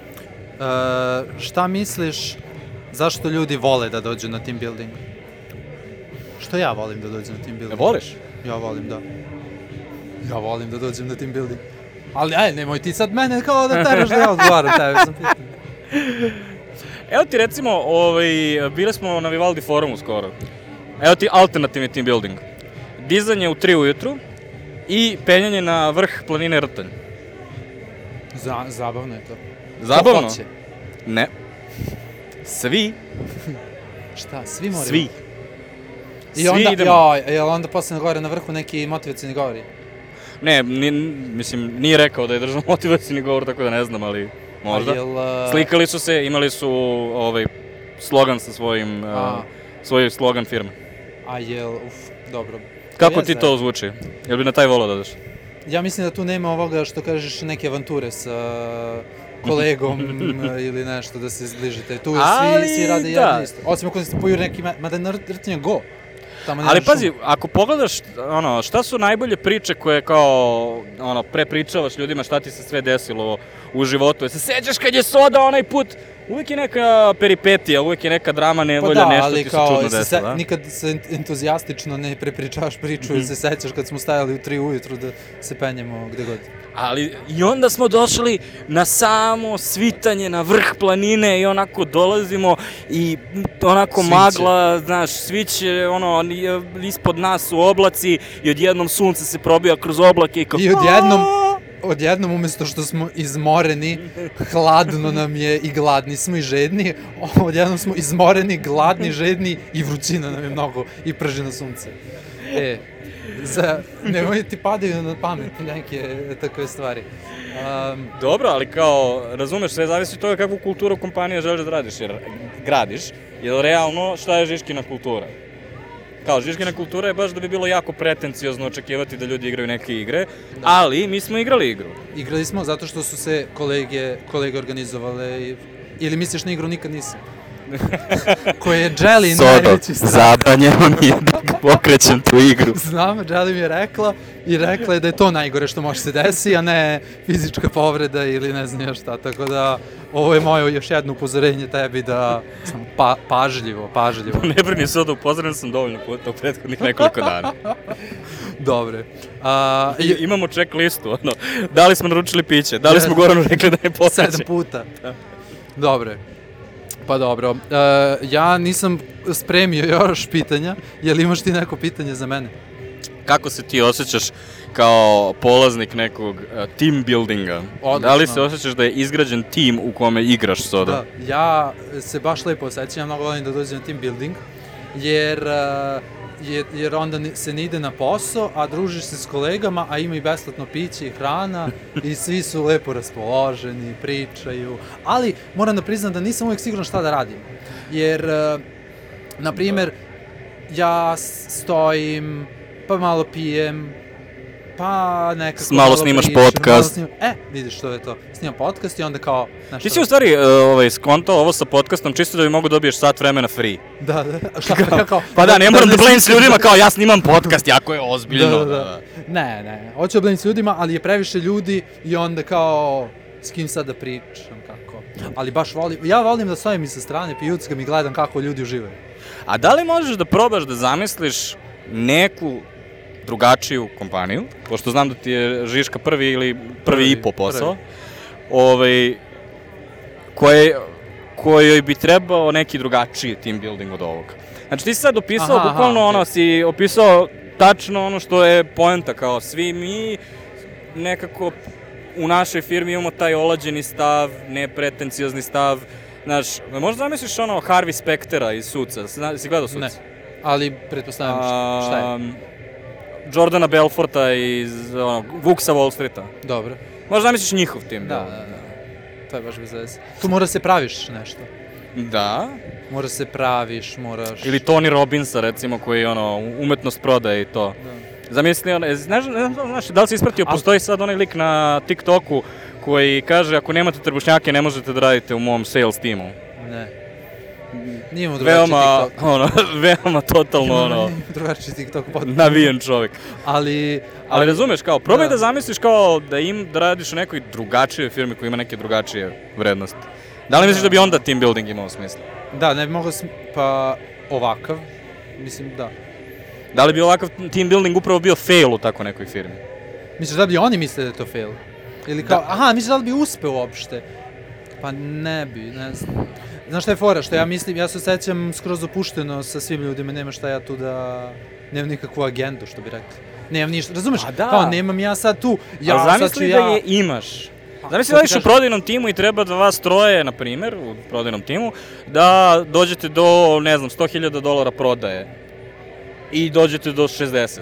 Šta misliš, zašto ljudi vole da dođu na team building? Što ja volim da dođem na team building? Voliš? Ja volim, da. Ja volim da dođem na team building. Ali nemoj ti sad mene kao da teraš da ja odgovaram, tebe sam pitan. Evo ti recimo, bili smo na Vivaldi forumu skoro. Evo ti alternativni team building. Dizanje u 3 ujutru i penjanje na vrh planine Rtanj. Zabavno je to. Zabavno? Ne. Svi. Šta, svi moraju? Svi. I onda, jel onda posle gore na vrhu neki motivacijni govori? Ne, mislim, nije rekao da je držao motivacijni govor, tako da ne znam, ali možda. Slikali su se, imali su slogan sa svoj slogan firme. A jel, dobro. Kako ti to zvuči? Jel bi na taj volao da daš? Ja mislim da tu nema ovoga što kažeš neke avanture sa kolegom ili nešto da se zbližite. Tu svi rade jedno isto. Osim ako se pojuri neki, mada je nartnja go. Ali pazi, ako pogledaš šta su najbolje priče koje kao prepričavaš ljudima šta ti se sve desilo u životu. Se sećaš kad je Soda onaj put, uvijek je neka peripetija, uvijek je neka drama, nevolja, nešto ti se čudno desilo. Da? Nikad se entuzijastično ne prepričavaš priču ili se sećaš kad smo stajali u 3 ujutru da se penjemo gde god. Ali i onda smo došli na samo svitanje, na vrh planine i onako dolazimo i onako sviće. Magla, znaš, sviće, ispod nas su oblaci i odjednom sunce se probija kroz oblake i kao... I odjednom umjesto što smo izmoreni, hladno nam je i gladni smo i žedni, odjednom smo izmoreni, gladni, žedni i vrućina nam je mnogo i prži na sunce. Nemoj ti padaju na pamet neke takve stvari. Dobro, ali kao, razumeš, sve zavisi od toga kakvu kulturu kompanija želiš da gradiš, jer realno šta je Žiškina kultura? Kao, Žiškina kultura je baš da bi bilo jako pretenciozno očekivati da ljudi igraju neke igre, ali mi smo igrali igru. Igrali smo zato što su se kolege organizovale, ili misliš na igru nikad nisam? Koje je Jelly najveći strah. Zabranjeno mi je da pokrećem tu igru. Znam, Jelly mi je rekla je da je to najgore što može se desi, a ne fizička povreda ili ne znam šta, tako da ovo je moje još jedno upozorenje tebi da sam pažljivo. Ne brini se, upozoren sam dovoljno puta u prethodnih nekoliko dana. Dobre. Imamo check listu, da li smo naručili piće, da li smo Goranu rekli da ne pokreće. 7 puta. Dobre. Pa dobro, ja nisam spremio još pitanja, je li imaš ti neko pitanje za mene? Kako se ti osjećaš kao polaznik nekog team buildinga? Odlično. Da li se osjećaš da je izgrađen tim u kome igraš Soda? Da, ja se baš lepo osjećam, mnogo volim da dođem na team building, jer onda se ne ide na posao, a družiš se s kolegama, a ima i besplatno piće i hrana i svi su lepo raspoloženi, pričaju, ali moram da priznam da nisam uvijek siguran šta da radim, jer, na primjer, ja stojim, pa malo pijem, pa nekako malo snimaš pričam, podcast. Vidiš što je to, snimam podcast i onda kao... Ti si u stvari skontao ovo sa podcastom čisto da bi mogu dobiješ sat vremena free. Da. Pa da, ne moram da blejim s ljudima kao ja snimam podcast, jako je ozbiljno. Da. Ne, hoću da blejim s ljudima, ali je previše ljudi i onda kao s kim sad da pričam, kako. Ali baš volim da stojim i sa strane, pijuckam i gledam kako ljudi uživaju. A da li možeš da probaš da zamisliš neku drugačiju kompaniju, pošto znam da ti je Žiška prvi i po posao, kojoj bi trebao neki drugačiji team building od ovoga. Znači ti si sad opisao, bukvalno si opisao tačno ono što je poenta, kao svi mi nekako u našoj firmi imamo taj olađeni stav, nepretenciozni stav, znaš, možda zamisliš Harvey Spectera iz Suca, si gledao Suca? Ne, ali pretpostavljam šta je? Jordana Belforta iz Vuk sa Wall Streeta. Dobro. Možda zamisliš njihov tim. Da. To je baš bez veze. Tu mora se praviš nešto. Da. Mora se praviš, moraš... Ili Tony Robbinsa, recimo, koji umetnost prodaje i to. Da. Zamisli, znaš, da li si ispratio, postoji sad onaj lik na TikToku koji kaže, ako nemate trbušnjake, ne možete da radite u mom sales timu. Ne. Nije mu drugačiji TikTok. Veoma totalno, drugačiji TikTok potpuno. Navijen čovjek. Ali razumeš, kao, probaj da zamisliš kao da radiš u nekoj drugačijoj firmi koja ima neke drugačije vrednosti. Da li misliš da bi onda team building imao smisla? Da, ne bi mogao, pa ovakav, mislim da. Da li bi ovakav team building upravo bio fail u tako nekoj firmi? Misliš da bi oni mislili da je to fail? Ili kao, misliš da li bi uspeo uopšte? Pa ne bi, ne znam. Znaš šta je fora, što ja se osjećam skroz opušteno sa svim ljudima, nema šta ja tu da... Nemam nikakvu agendu, što bi rekli. Nemam ništa, razumeš? Kao, nemam ja sad tu, zamisli da je imaš. Zamisli da ješ u prodajnom timu i treba da vas troje, na primjer, u prodajnom timu, da dođete do, ne znam, $100,000 prodaje. I dođete do 60.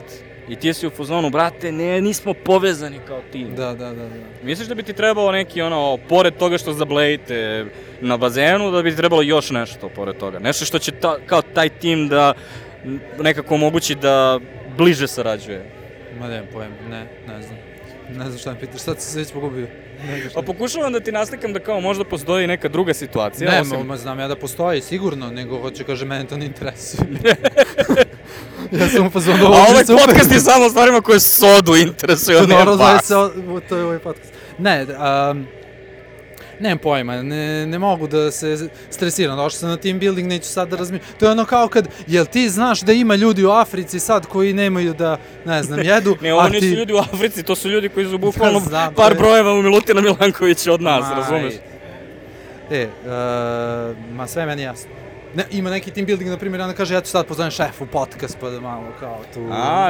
I ti si u fazonu, brate, ne, nismo povezani kao tim. Da. Misliš da bi ti trebalo neki, pored toga što zablejite na bazenu, da bi ti trebalo još nešto pored toga? Nešto što će kao taj tim da nekako omogući da bliže sarađuje? Ma nemam pojem, ne znam. Ne znam šta mi pitaš, sad se već pogubio. Pa pokušavam da ti naslikam da kao možda postoji neka druga situacija. Ne, znam ja da postoji, sigurno, nego hoće kaže, mene to ne interesuje. Ja sam upozvan da ovo ovaj podcast je samo stvarima koje Sodu interesuje, a ne vas. To je ovaj podcast. Ne, nemam pojma, ne mogu da se stresiram, došao sam na team building, neću sad da razmišljam. To je ono kao kad, jel ti znaš da ima ljudi u Africi sad koji nemaju da, ne znam, jedu, ne, ovo nisu ljudi u Africi, to su ljudi koji su bukvalno par brojeva u Milutina Milankovića od nas, razumeš? Ma sve meni jasno. Ne, ima neki team building, na primjer, onda kaže, ja ću sad pozovem šefu podcast, pa da malo kao tu...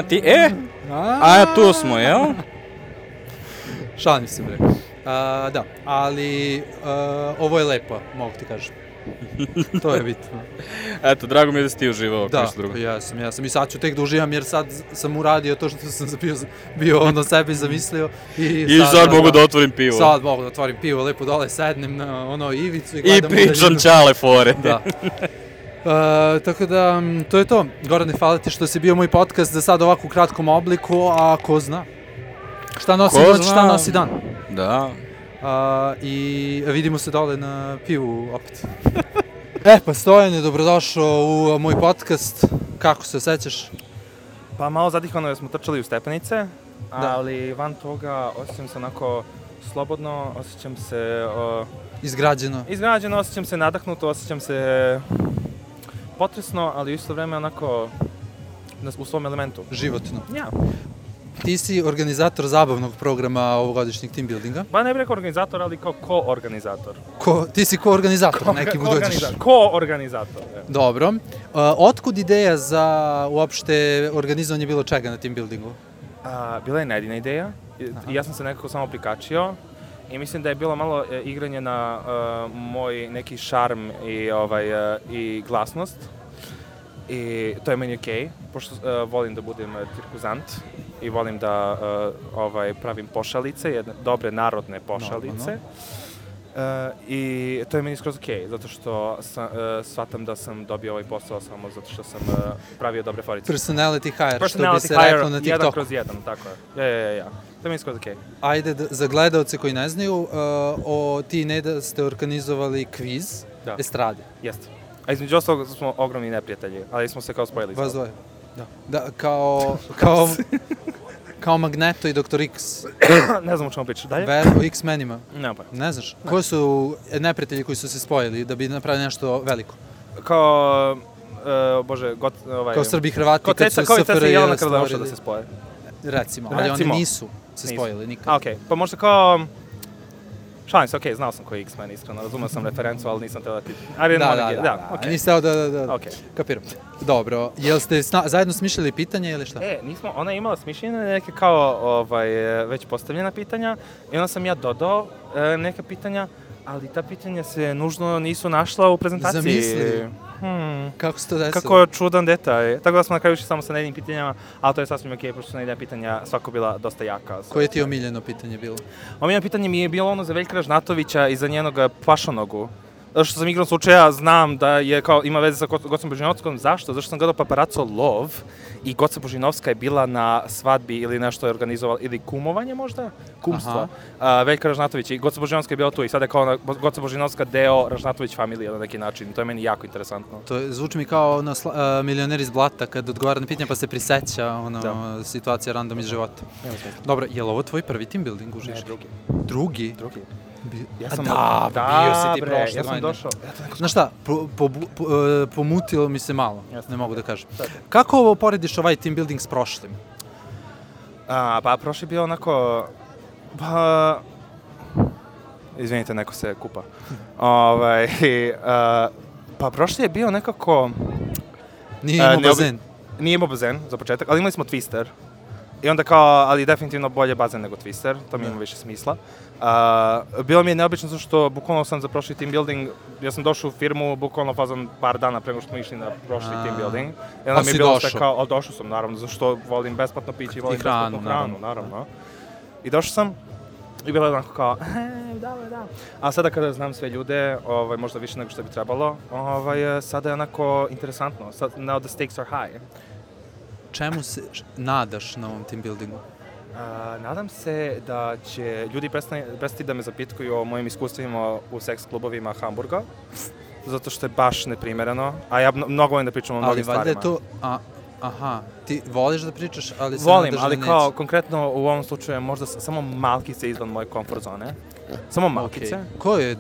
Tu smo, jel? Šalim se, bre. Da, ali ovo je lepo, mogu ti kažem. To je bitno. Eto, drago mi je da si ti uživao. Da, jesam. I sad ću tek da uživam jer sad sam uradio to što sam bio sebi zamislio. I sad mogu da otvorim pivo. Sad mogu da otvorim pivo, lepo dole sednem na ivicu i gledam. I pričam čale fore. Da. Tako da, to je to. Gorane, hvala ti što si bio moj podcast za sad ovako u kratkom obliku, a ko zna? Šta nosi noć, šta nosi dan. Da. I vidimo se dole na pivu opet. Pa Stojane, dobrodošao u moj podcast. Kako se osjećaš? Pa malo zadihano jer smo trčali u stepenice, ali van toga osjećam se onako slobodno, osjećam se... Izgrađeno, osjećam se nadahnuto, osjećam se potresno, ali u isto vreme onako u svom elementu. Životno. Ja. Ti si organizator zabavnog programa ovogodišnjeg team buildinga. Ba ne bih rekao organizator, ali kao ko-organizator. Ti si ko-organizator, neki mu dođeš. Ko-organizator. Dobro. Otkud ideja za uopšte organizovanje bilo čega na team buildingu? Bila je Nedina ideja. Ja sam se nekako samo prikačio i mislim da je bilo malo igranje na moj neki šarm i glasnost. I to je meni okej, pošto volim da budem cirkuzant i volim da pravim pošalice, jedne dobre narodne pošalice. I to je meni skroz okej, zato što shvatam da sam dobio ovaj posao samo zato što sam pravio dobre forice. Personality hire, što bi se reklo na TikToku. 1/1, tako je. Ja. To je meni skroz okej. Ajde, za gledalce koji ne znaju, ti i Neda ste organizovali kviz estrade. Jeste. A između ostalog smo ogromni neprijatelji, ali smo se kao spojili. Vas dvoje. Da, kao Magneto i Dr. X. Ne znam o čemu pričaš. Dalje? O X-menima. Ne znaš? Koji su neprijatelji koji su se spojili da bi napravili nešto veliko? Kao, kao Srbi i Hrvati kad su SFRJ stvorili. Jelena Krleuša da se spoje. Recimo, ali oni nisu se spojili nikad. Okej, pa možda kao... Šalim se, okej, znao sam koji je X-Men, iskreno, razumio sam referencu, ali nisam teo da ti... Nisi teo da... Kapiram. Dobro, jel ste zajedno smišljali pitanje ili šta? Nismo, ona je imala smišljene neke kao već postavljena pitanja i onda sam ja dodao neka pitanja, ali ta pitanja se nužno nisu našla u prezentaciji. Zamisli. Kako se to desilo? Kako čudan detalj. Tako da smo na kraju išli samo sa jednim pitanjama, ali to je sasvim okej, pošto su na jedina pitanja svako bila dosta jaka. Koje ti je omiljeno pitanje bilo? Omiljeno pitanje mi je bilo ono za Veljka Ražnatovića i za njenog pašanogu. Zato što sam igrom slučaja znam da je kao ima veze sa Gocom Božinovskom. Zašto? Zato što sam gledao Paparazzo Love i Goca Božinovska je bila na svadbi ili nešto je organizovala, ili kumovanje možda? Kumstvo. Veljka Ražnatović i Goca Božinovska je bila tu i sada je kao Goca Božinovska deo Ražnatović familije na neki način. To je meni jako interesantno. To zvuči mi kao Milioner iz blata kad odgovara na pitanje pa se priseća situacija random iz života. Dobro, je li ovo tvoj prvi team building u Žiži? Drugi? Bio si ti prošle. Ja sam došao. Znaš šta, pomutilo mi se malo, ne mogu da kažem. Kako ovo porediš ovaj team building s prošlim? Pa prošli je bio onako... Izvinite, neko se kupa. Pa prošli je bio nekako... Nije imao bazen. Nije imao bazen, za početak, ali imali smo Twister. I onda kao, ali definitivno bolje bazen nego Twister, to mi ima više smisla. Bilo mi je neobično zato što bukvalno sam za prošli team building, ja sam došao u firmu bukvalno fazom par dana pre nego što smo išli na prošli team building. I onda mi je bilo sve kao, došao sam naravno, zato što volim besplatno piće i volim besplatnu hranu, naravno. I došao sam i bilo je onako kao, da. A sada kada znam sve ljude, možda više nego što bi trebalo, sada je onako interesantno, now the stakes are high. Čemu se nadaš na ovom team buildingu? Nadam se da će ljudi prestati da me zapitkuju o mojim iskustvima u seks klubovima Hamburga, zato što je baš neprimereno, a ja mnogo volim da pričam o mnogim stvarima. Ali valjda je to, aha, ti voliš da pričaš, ali se volim, ali kao konkretno u ovom slučaju možda samo malkice izvan moje komfort zone. Samo malkice. Okay.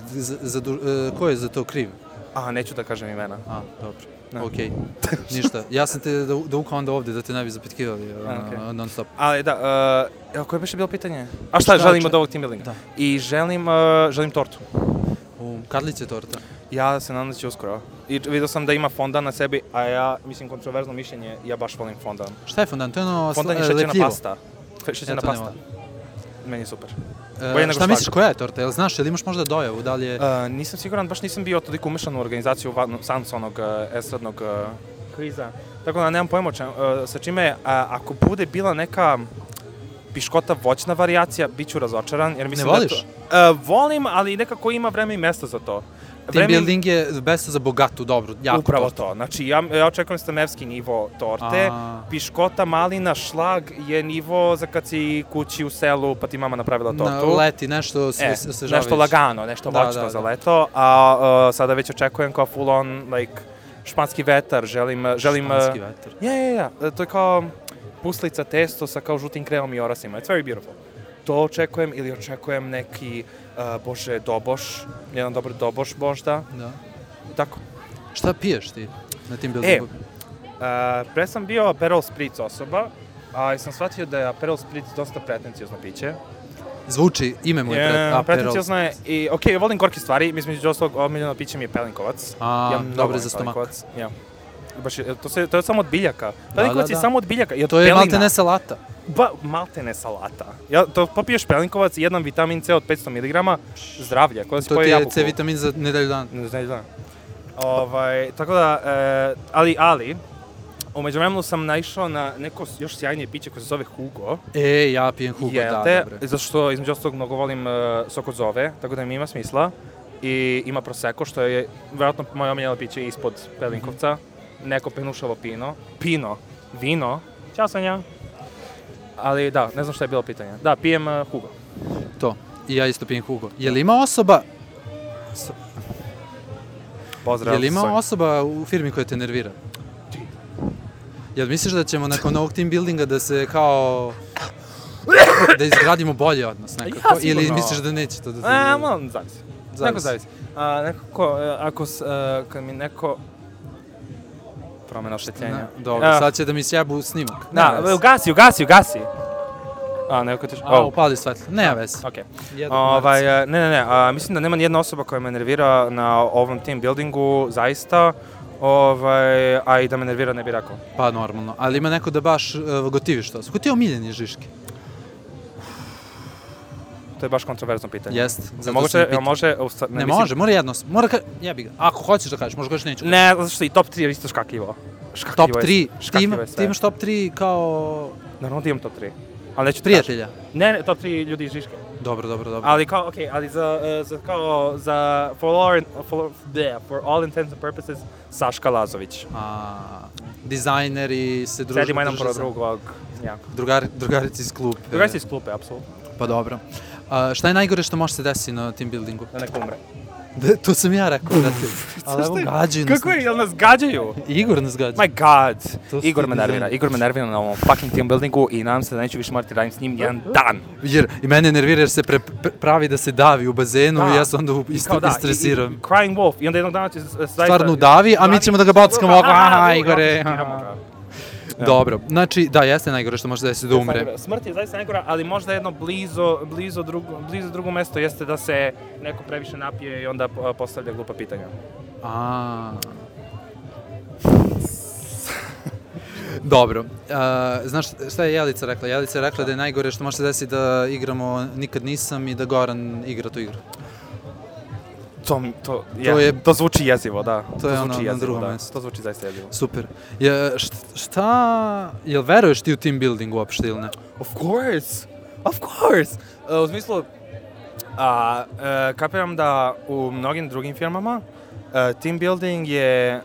Ko je za to kriv? Neću da kažem imena. Dobro. Okej, ništa. Ja sam te dovukao onda ovdje da te ne bi zapitkivali non stop. Ali da, koje je biše bilo pitanje? A šta želim od ovog team buildinga? I želim tortu. Kad će torta? Ja se nadam da će uskoro. I vidio sam da ima fondan na sebi, a ja, mislim, kontroverzno mišljenje, ja baš volim fondan. Šta je fondan? To je ono fondan je šećerna pasta. Šećerna pasta. Meni je super. Šta misliš, koja je torta? Jel znaš, jel imaš možda dojavu, da li je... Nisam siguran, baš nisam bio toliko umešan u organizaciju Samsonog estradnog kviza. Tako da nemam pojma sa čime, ako bude bila neka piškota voćna varijacija, bit ću razočaran. Jer mislim ne voliš? Volim, ali nekako ima vreme i mesta za to. Team building je mesto za bogatu, dobru, jako upravo tortu. To. Znači, ja očekujem stamerski nivo torte. Piškota, malina, šlag je nivo za kad si kući u selu pa ti mama napravila tortu. Leti, nešto svežavajuće. Nešto lagano, nešto voćno za leto. A sada već očekujem kao full on, like, španski vetar. Španski vetar? Ja. To je kao puslica testo sa kao žutim kremom i orasima. It's very beautiful. To očekujem ili očekujem neki, doboš, jedan dobar doboš možda. Da. Tako. Šta piješ ti na team buildingu? Pre sam bio Aperol Spritz osoba, a sam shvatio da je Aperol Spritz dosta pretencijozno piće. Zvuči, ime mu je Aperol. Pretencijozno je i, volim gorke stvari, mislim, među ostalog omiljeno piće mi je pelinkovac. Dobro za stomak. Ja. Baš to je samo od biljaka. Pelinkovac je samo od biljaka. To je maltene salata. Maltene salata. To popiješ pelinkovac i jedan vitamin C od 500 mg, zdravlje. To ti je C vitamin za nedelju dana. Tako da, ali, u međuvremenu sam naišao na neko još sjajnije piće koje se zove Hugo. Ja pijem Hugo, da, dobro. Zato što između ostalog mnogo volim sok od zove, tako da mi ima smisla. I ima Prosecco, što je vjerojatno moje omiljeno piće ispod pelinkovca. Neko penušavo vino. Ćao Sanja. Ali da, ne znam šta je bilo pitanje. Da, pijem Hugo. To, i ja isto pijem Hugo. Je li ima osoba... Pozdrav. Je li ima osoba u firmi koja te nervira? Jel misliš da ćemo nakon ovog team buildinga da se kao... da izgradimo bolje odnos nekako? Ili misliš da neće to da se... Zavisi. Neko zavisi. Kad mi neko... promena oštećenja. Dobro, sad će da mi sjebu snimak. Ugasi. Neko tiš... upali svetlo. Nema veze. Okej. Mislim da nema nijedna osoba koja me nervira na ovom team buildingu, zaista. A i da me nervira ne bi rekao. Pa normalno. Ali ima neko da baš gotiviš to. Ko ti je omiljeni Žiški? To je baš kontroverzno pitanje. Jest. Ne može, mora jedno. Jebi ga. Ako hoćeš da kažeš, možda kažeš neću. Ne, zato što i top 3 je isto škakljivo. Top 3? Ti imaš top 3 kao... Naravno da imam top 3. Ali neću prijatelja? Ne, top 3 ljudi iz Žiške. Dobro. Ali kao, okej, ali for all intents and purposes, Saška Lazović. Dizajneri se druže. Sedimo jedan pro drugog. Drugarici iz klupe. Drugarici iz klupe, apsolutno. Pa dobro. Šta je najgore što može se desiti na team buildingu? Da neko umre. To sam ja rekao, brate. Ali evo gađaju nas. Kako je, jel nas gađaju? Igor nas gađa. My god. Igor me nervira na ovom fucking team buildingu i nadam se da neću više morati radim s njim jedan dan. Jer i mene nervira jer se pravi da se davi u bazenu i ja se onda istresiram. Crying wolf. I onda jednog dana će stvarno davi, a mi ćemo da ga bockamo ovako. Igore. Dobro, znači da, jeste najgore što može da se da umre. Smrt je zaista najgora, ali možda jedno blizo drugo mesto jeste da se neko previše napije i onda postavlja glupa pitanja. Dobro. Znaš šta je Jelica rekla? Jelica je rekla da je najgore što može se desiti da igramo Nikad nisam i da Goran igra tu igru. To zvuči jezivo, da. To je zvuči ono na drugom da. mestu. To zvuči zaista jezivo. Super. Jel veruješ ti u team building uopšte ili ne? Of course! U smislu, kapiram da u mnogim drugim firmama team building je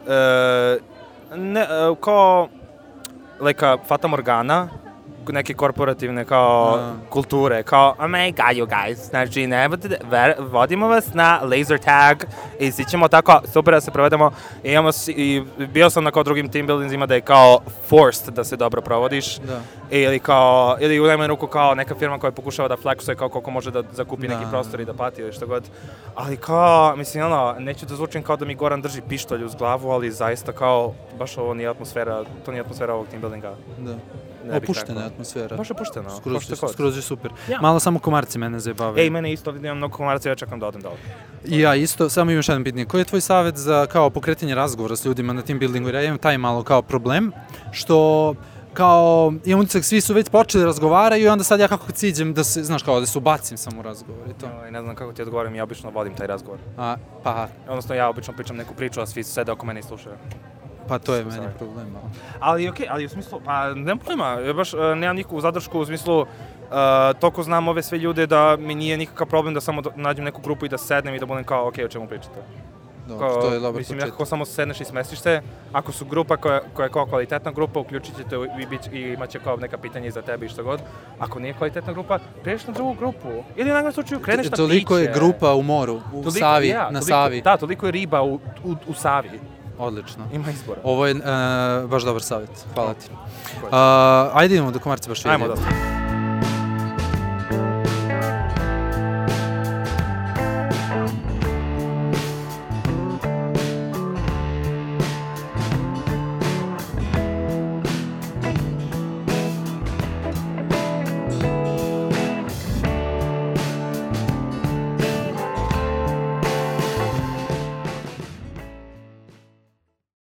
kao fata morgana, neke korporativne kao kulture, kao oh my god you guys, znači vodimo vas na laser tag i svi ćemo tako super da se provedemo i bio sam na kao drugim team buildingsima da je kao forced da se dobro provodiš ili u najmanju ruku kao neka firma koja pokušava da flexuje kao koliko može da zakupi neki prostor i da plati ili što god, ali kao mislim neću da zvučim kao da mi Goran drži pištolj uz glavu, ali zaista kao baš ovo nije atmosfera, to nije atmosfera ovog team buildinga. Da. Opuštena je atmosfera. Baš opuštena. Skroz je super. Malo samo komarci mene zajebavaju. Mene isto, imam mnogo komarca, ja čekam da odem dole. I ja isto, samo imam još jedan pitanje. Koji je tvoj savjet za kao pokretanje razgovora s ljudima na team buildingu? Jer ja imam taj malo kao problem, što kao imam utisak svi su već počeli razgovaraju i onda sad ja kako ciđem da se, znaš kao da se ubacim samo u razgovor i to. Ne znam kako ti odgovorim, ja obično vodim taj razgovor. Odnosno ja obično pričam neku priču, a svi sede oko mene i slušaju. Pa to je meni problem. Ali u smislu, nema problema, ja baš nemam nikakvu zadršku u smislu toliko znam ove sve ljude da mi nije nikakav problem da samo nađem neku grupu i da sednem i da budem kao o čemu pričate. Dobro, to je dobar početak. Ako samo sedneš i smestiš se, ako su grupa koja je kao kvalitetna grupa, uključit ćete i imat će kao neka pitanja za tebe i što god. Ako nije kvalitetna grupa, preješ na drugu grupu. Ili u najgorem slučaju kreneš na piće. Toliko je grupa u moru, u Savi, na Savi. Da, toliko je riba u Savi. Odlično. Ima izbora. Ovo je baš dobar savjet. Hvala ti. Ajde idemo da komarci baš vidimo. Ajmo da.